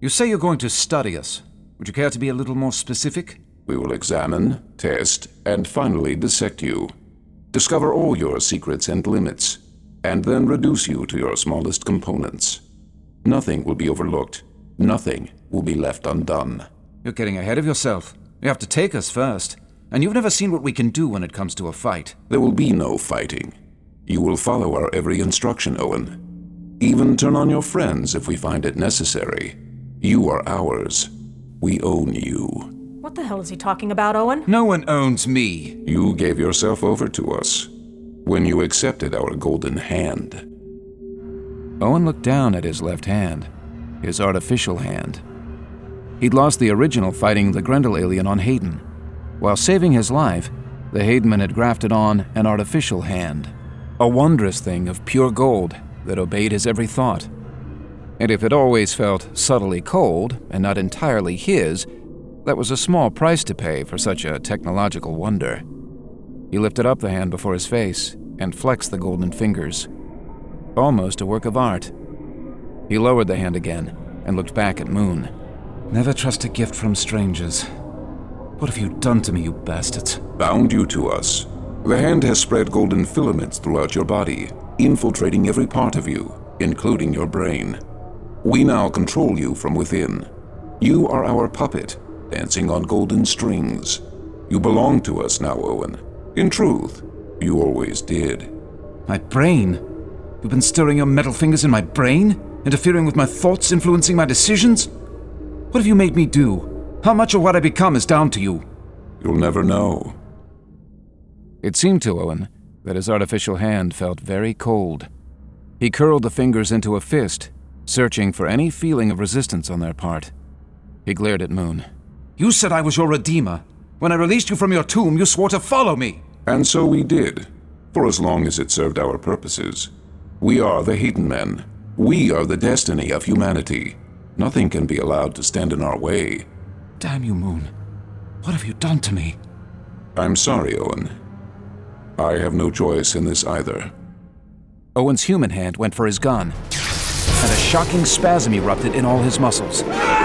You say you're going to study us. Would you care to be a little more specific? We will examine, test, and finally dissect you. Discover all your secrets and limits, and then reduce you to your smallest components. Nothing will be overlooked. Nothing will be left undone. You're getting ahead of yourself. You have to take us first. And you've never seen what we can do when it comes to a fight. There will be no fighting. You will follow our every instruction, Owen. Even turn on your friends if we find it necessary. You are ours. We own you. What the hell is he talking about, Owen? No one owns me. You gave yourself over to us when you accepted our golden hand. Owen looked down at his left hand, his artificial hand. He'd lost the original fighting the Grendel alien on Hayden. While saving his life, the Haydenman had grafted on an artificial hand, a wondrous thing of pure gold that obeyed his every thought. And if it always felt subtly cold and not entirely his, that was a small price to pay for such a technological wonder. He lifted up the hand before his face and flexed the golden fingers. Almost a work of art. He lowered the hand again and looked back at Moon. Never trust a gift from strangers. What have you done to me, you bastards? Bound you to us. The hand has spread golden filaments throughout your body, infiltrating every part of you, including your brain. We now control you from within. You are our puppet, dancing on golden strings. You belong to us now, Owen. In truth, you always did. My brain? You've been stirring your metal fingers in my brain? Interfering with my thoughts, influencing my decisions? What have you made me do? How much of what I become is down to you? You'll never know. It seemed to Owen that his artificial hand felt very cold. He curled the fingers into a fist, searching for any feeling of resistance on their part. He glared at Moon. You said I was your redeemer. When I released you from your tomb, you swore to follow me. And so we did, for as long as it served our purposes. We are the Hayden Men. We are the destiny of humanity. Nothing can be allowed to stand in our way. Damn you, Moon. What have you done to me? I'm sorry, Owen. I have no choice in this either. Owen's human hand went for his gun, and a shocking spasm erupted in all his muscles.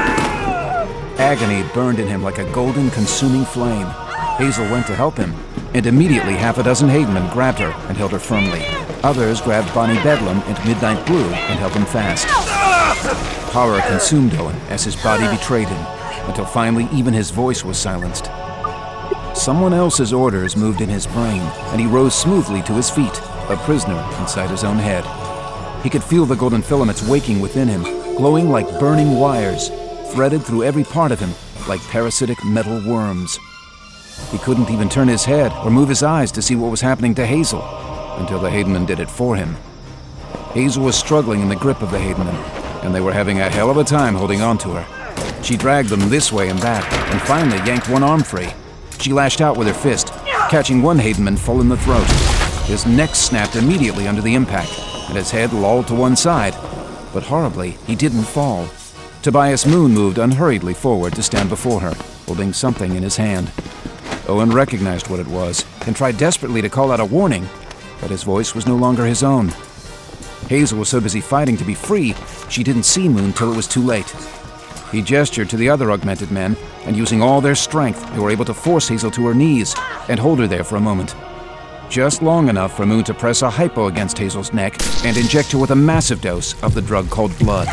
Agony burned in him like a golden, consuming flame. Hazel went to help him, and immediately half a dozen Haydenmen grabbed her and held her firmly. Others grabbed Bonnie Bedlam and Midnight Blue and held them fast. Horror consumed Owen as his body betrayed him, until finally even his voice was silenced. Someone else's orders moved in his brain, and he rose smoothly to his feet, a prisoner inside his own head. He could feel the golden filaments waking within him, glowing like burning wires, threaded through every part of him like parasitic metal worms. He couldn't even turn his head or move his eyes to see what was happening to Hazel, until the Haydenman did it for him. Hazel was struggling in the grip of the Haydenman, and they were having a hell of a time holding on to her. She dragged them this way and that, and finally yanked one arm free. She lashed out with her fist, catching one Haydenman full in the throat. His neck snapped immediately under the impact, and his head lolled to one side. But horribly, he didn't fall. Tobias Moon moved unhurriedly forward to stand before her, holding something in his hand. Owen recognized what it was, and tried desperately to call out a warning, but his voice was no longer his own. Hazel was so busy fighting to be free, she didn't see Moon till it was too late. He gestured to the other augmented men, and using all their strength, they were able to force Hazel to her knees and hold her there for a moment. Just long enough for Moon to press a hypo against Hazel's neck and inject her with a massive dose of the drug called blood.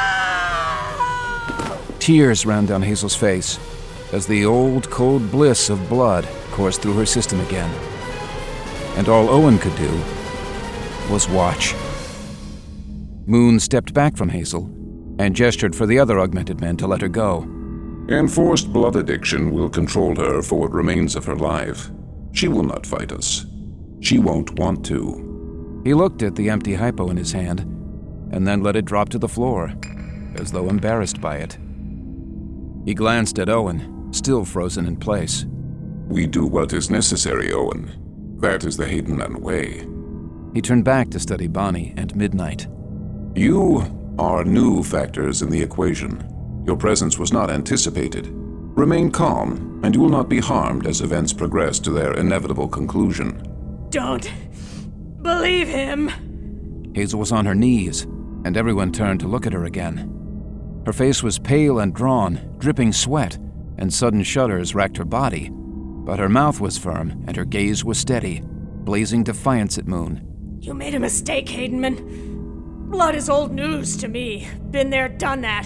Tears ran down Hazel's face as the old, cold bliss of blood coursed through her system again. And all Owen could do was watch. Moon stepped back from Hazel and gestured for the other augmented men to let her go. Enforced blood addiction will control her for what remains of her life. She will not fight us. She won't want to. He looked at the empty hypo in his hand, and then let it drop to the floor, as though embarrassed by it. He glanced at Owen, still frozen in place. We do what is necessary, Owen. That is the Haydenman way. He turned back to study Bonnie and Midnight. You are new factors in the equation. Your presence was not anticipated. Remain calm, and you will not be harmed as events progress to their inevitable conclusion. Don't believe him. Hazel was on her knees, and everyone turned to look at her again. Her face was pale and drawn, dripping sweat, and sudden shudders racked her body. But her mouth was firm, and her gaze was steady, blazing defiance at Moon. You made a mistake, Haydenman. Blood is old news to me. Been there, done that.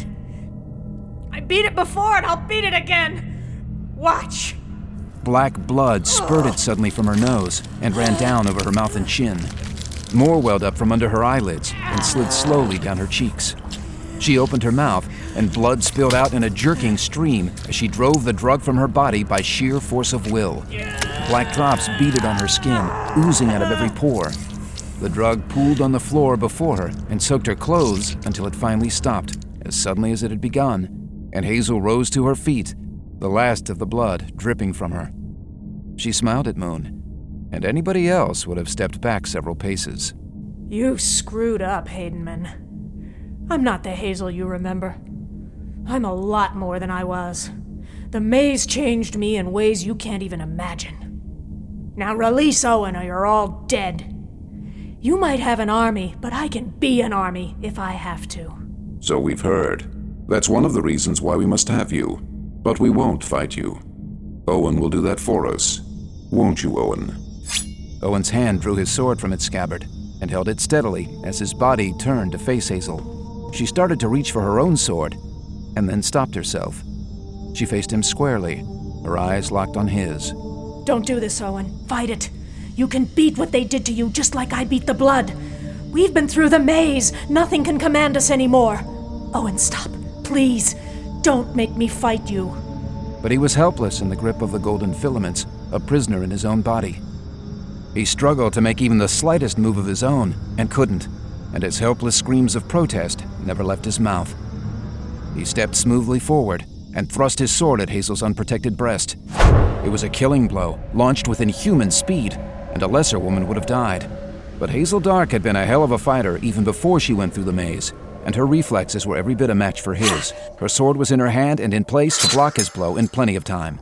I beat it before, and I'll beat it again. Watch. Black blood spurted suddenly from her nose and ran down over her mouth and chin. More welled up from under her eyelids and slid slowly down her cheeks. She opened her mouth, and blood spilled out in a jerking stream as she drove the drug from her body by sheer force of will. Black drops beaded on her skin, oozing out of every pore. The drug pooled on the floor before her and soaked her clothes until it finally stopped, as suddenly as it had begun, and Hazel rose to her feet, the last of the blood dripping from her. She smiled at Moon, and anybody else would have stepped back several paces. You screwed up, Haydenman. I'm not the Hazel you remember. I'm a lot more than I was. The maze changed me in ways you can't even imagine. Now release Owen or you're all dead. You might have an army, but I can be an army if I have to. So we've heard. That's one of the reasons why we must have you. But we won't fight you. Owen will do that for us. Won't you, Owen? Owen's hand drew his sword from its scabbard and held it steadily as his body turned to face Hazel. She started to reach for her own sword and then stopped herself. She faced him squarely, her eyes locked on his. Don't do this, Owen. Fight it. You can beat what they did to you just like I beat the blood. We've been through the maze. Nothing can command us anymore. Owen, stop. Please. Don't make me fight you. But he was helpless in the grip of the golden filaments, a prisoner in his own body. He struggled to make even the slightest move of his own, and couldn't, and his helpless screams of protest never left his mouth. He stepped smoothly forward and thrust his sword at Hazel's unprotected breast. It was a killing blow, launched with inhuman speed, and a lesser woman would have died. But Hazel Dark had been a hell of a fighter even before she went through the maze, and her reflexes were every bit a match for his. Her sword was in her hand and in place to block his blow in plenty of time.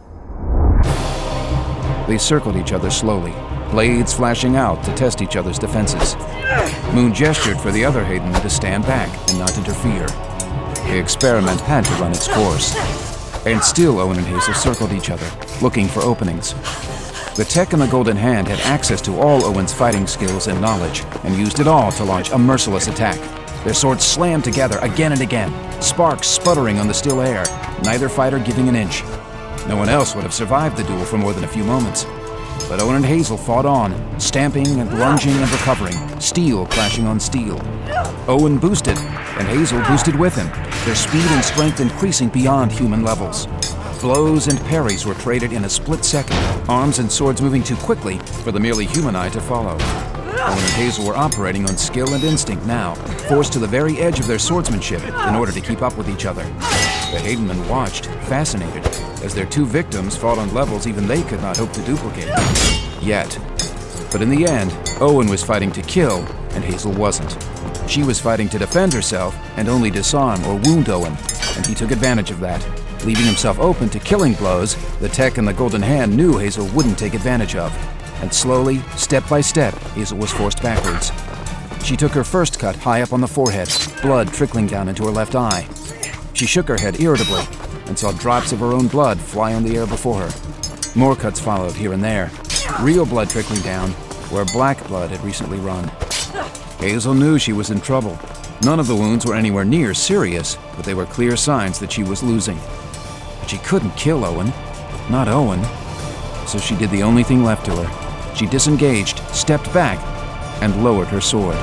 They circled each other slowly, blades flashing out to test each other's defenses. Moon gestured for the other Haydenman to stand back and not interfere. The experiment had to run its course. And still Owen and Hazel circled each other, looking for openings. The tech in the Golden Hand had access to all Owen's fighting skills and knowledge, and used it all to launch a merciless attack. Their swords slammed together again and again, sparks sputtering on the still air, neither fighter giving an inch. No one else would have survived the duel for more than a few moments. But Owen and Hazel fought on, stamping and lunging and recovering, steel clashing on steel. Owen boosted, and Hazel boosted with him, their speed and strength increasing beyond human levels. Blows and parries were traded in a split second, arms and swords moving too quickly for the merely human eye to follow. Owen and Hazel were operating on skill and instinct now, forced to the very edge of their swordsmanship in order to keep up with each other. The Haydenmen watched, fascinated, as their two victims fought on levels even they could not hope to duplicate. Yet. But in the end, Owen was fighting to kill, and Hazel wasn't. She was fighting to defend herself and only disarm or wound Owen, and he took advantage of that, leaving himself open to killing blows the tech in the Golden Hand knew Hazel wouldn't take advantage of. And slowly, step by step, Hazel was forced backwards. She took her first cut high up on the forehead, blood trickling down into her left eye. She shook her head irritably and saw drops of her own blood fly on the air before her. More cuts followed here and there, real blood trickling down where black blood had recently run. Hazel knew she was in trouble. None of the wounds were anywhere near serious, but they were clear signs that she was losing. But she couldn't kill Owen. Not Owen. So she did the only thing left to her. She disengaged, stepped back, and lowered her sword.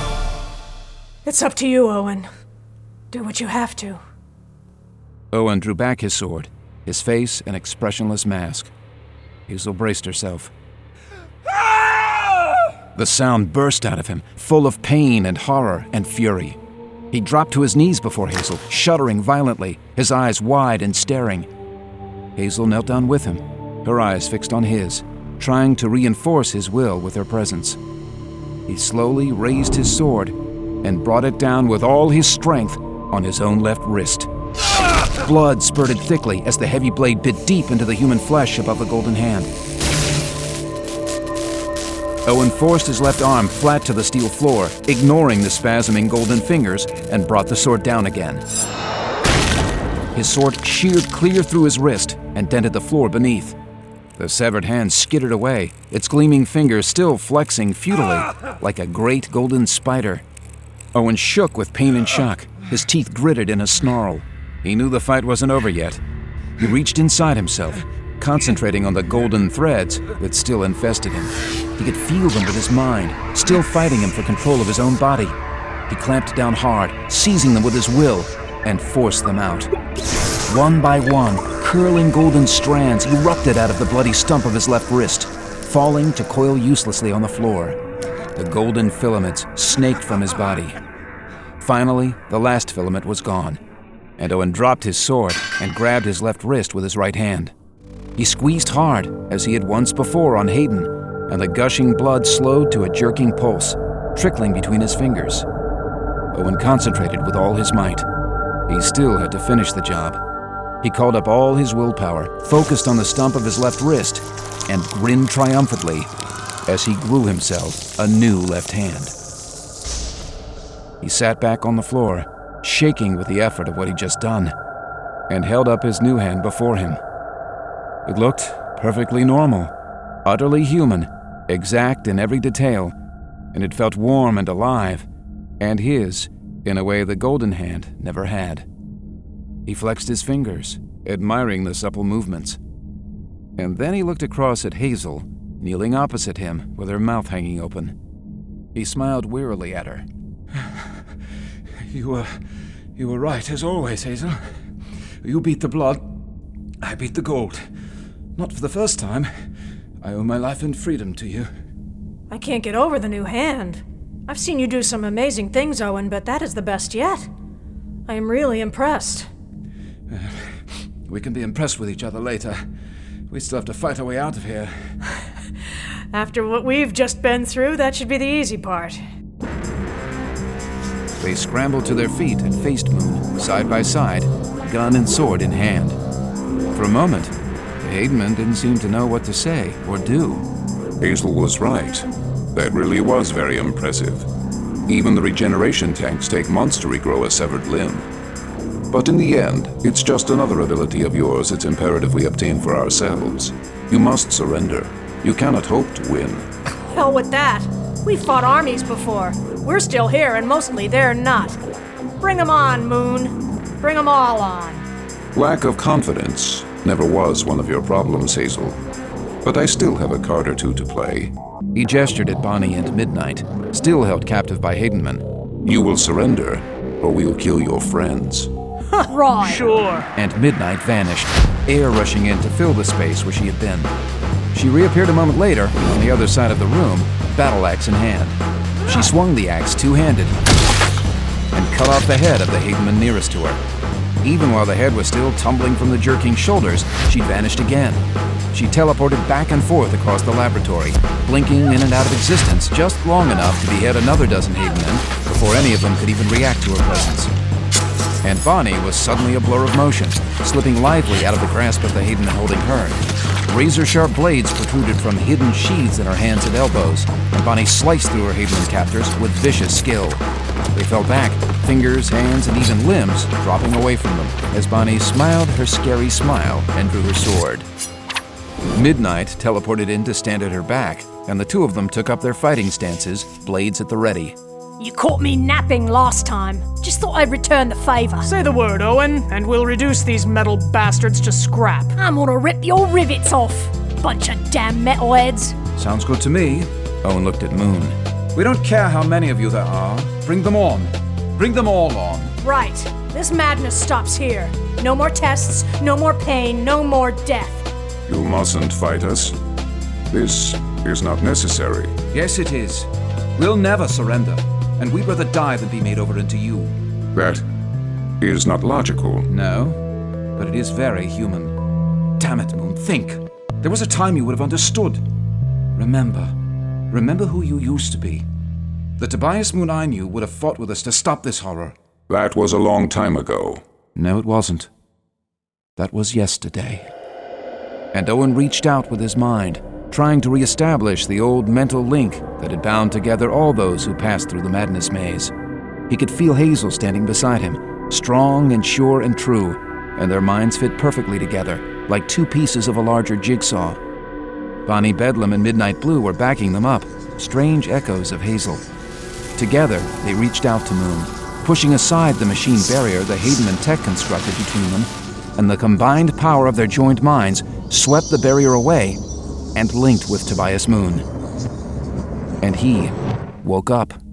It's up to you, Owen. Do what you have to. Owen drew back his sword, his face an expressionless mask. Hazel braced herself. The sound burst out of him, full of pain and horror and fury. He dropped to his knees before Hazel, shuddering violently, his eyes wide and staring. Hazel knelt down with him, her eyes fixed on his, trying to reinforce his will with her presence. He slowly raised his sword and brought it down with all his strength on his own left wrist. Blood spurted thickly as the heavy blade bit deep into the human flesh above the Golden Hand. Owen forced his left arm flat to the steel floor, ignoring the spasming golden fingers, and brought the sword down again. His sword sheared clear through his wrist and dented the floor beneath. The severed hand skittered away, its gleaming fingers still flexing futilely like a great golden spider. Owen shook with pain and shock, his teeth gritted in a snarl. He knew the fight wasn't over yet. He reached inside himself, concentrating on the golden threads that still infested him. He could feel them with his mind, still fighting him for control of his own body. He clamped down hard, seizing them with his will, and forced them out. One by one, curling golden strands erupted out of the bloody stump of his left wrist, falling to coil uselessly on the floor. The golden filaments snaked from his body. Finally, the last filament was gone, and Owen dropped his sword and grabbed his left wrist with his right hand. He squeezed hard, as he had once before on Hayden, and the gushing blood slowed to a jerking pulse, trickling between his fingers. Owen concentrated with all his might. He still had to finish the job. He called up all his willpower, focused on the stump of his left wrist, and grinned triumphantly as he grew himself a new left hand. He sat back on the floor, shaking with the effort of what he'd just done, and held up his new hand before him. It looked perfectly normal, utterly human, exact in every detail, and it felt warm and alive, and his, in a way the golden hand never had. He flexed his fingers, admiring the supple movements. And then he looked across at Hazel, kneeling opposite him with her mouth hanging open. He smiled wearily at her. You were right, as always, Hazel. You beat the blood, I beat the gold. Not for the first time. I owe my life and freedom to you. I can't get over the new hand. I've seen you do some amazing things, Owen, but that is the best yet. I am really impressed. We can be impressed with each other later. We still have to fight our way out of here. After what we've just been through, that should be the easy part. They scrambled to their feet and faced Moon, side by side, gun and sword in hand. For a moment, the Haydenman didn't seem to know what to say or do. Hazel was right. That really was very impressive. Even the regeneration tanks take months to regrow a severed limb. But in the end, it's just another ability of yours it's imperative we obtain for ourselves. You must surrender. You cannot hope to win. Hell with that. We've fought armies before. We're still here, and mostly they're not. Bring them on, Moon. Bring them all on. Lack of confidence never was one of your problems, Hazel. But I still have a card or two to play. He gestured at Bonnie and Midnight, still held captive by Haydenman. You will surrender, or we will kill your friends. Right. Sure. And Midnight vanished, air rushing in to fill the space where she had been. She reappeared a moment later, on the other side of the room, battle axe in hand. She swung the axe two-handed and cut off the head of the Haydenman nearest to her. Even while the head was still tumbling from the jerking shoulders, she'd vanished again. She teleported back and forth across the laboratory, blinking in and out of existence just long enough to behead another dozen Haydenmen before any of them could even react to her presence. And Bonnie was suddenly a blur of motion, slipping lively out of the grasp of the Haydenman holding her. Razor-sharp blades protruded from hidden sheaths in her hands and elbows, and Bonnie sliced through her Haydenman captors with vicious skill. They fell back, fingers, hands, and even limbs dropping away from them, as Bonnie smiled her scary smile and drew her sword. Midnight teleported in to stand at her back, and the two of them took up their fighting stances, blades at the ready. You caught me napping last time. Just thought I'd return the favor. Say the word, Owen, and we'll reduce these metal bastards to scrap. I'm gonna rip your rivets off. Bunch of damn metalheads. Sounds good to me. Owen looked at Moon. We don't care how many of you there are. Bring them on. Bring them all on. Right. This madness stops here. No more tests, no more pain, no more death. You mustn't fight us. This is not necessary. Yes, it is. We'll never surrender, and we'd rather die than be made over into you. That is not logical. No, but it is very human. Damn it, Moon, think. There was a time you would have understood. Remember who you used to be. The Tobias Moon I knew would have fought with us to stop this horror. That was a long time ago. No, it wasn't. That was yesterday. And Owen reached out with his mind, trying to reestablish the old mental link that had bound together all those who passed through the madness maze. He could feel Hazel standing beside him, strong and sure and true, and their minds fit perfectly together, like two pieces of a larger jigsaw. Bonnie Bedlam and Midnight Blue were backing them up, strange echoes of Hazel. Together, they reached out to Moon, pushing aside the machine barrier the Hayden and Tech constructed between them, and the combined power of their joined minds swept the barrier away and linked with Tobias Moon. And he woke up.